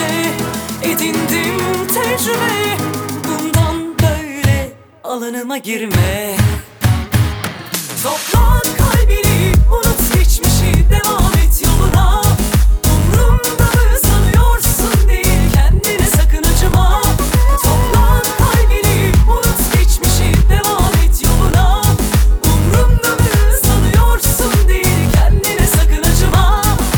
edindim tecrübe. Bundan böyle alanıma girme. Topla kalbini, unut geçmişi, devam et yoluna. Umrumda mı sanıyorsun değil, kendine sakın acıma. Topla kalbini, unut geçmişi, devam et yoluna. Umrumda mı sanıyorsun değil, kendine sakın acıma.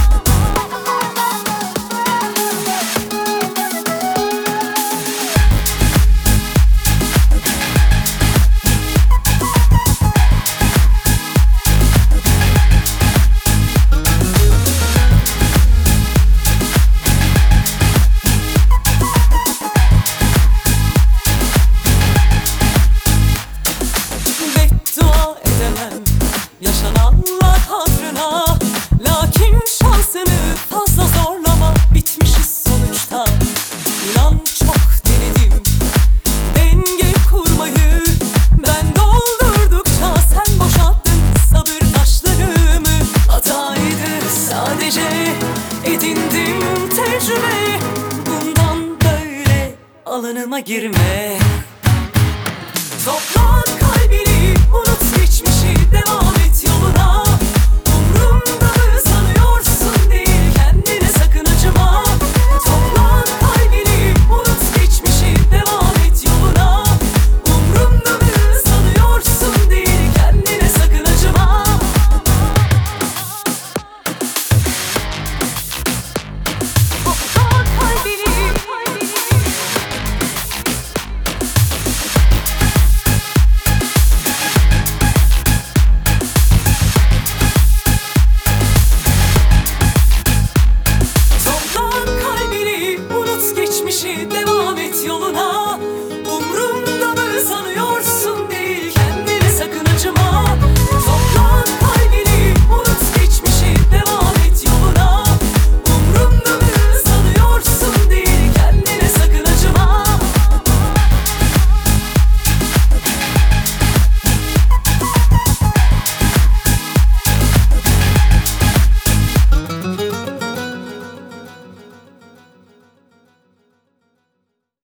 Beddua edemem yaşananlar hatırına, lakin şansını fazla zorlama, bitmişiz sonuçta. İnan çok denedim denge kurmayı, ben doldurdukça sen boşalttın sabır taşlarımı. Hataydı sadece, edindim tecrübe. Bundan böyle alanıma girme.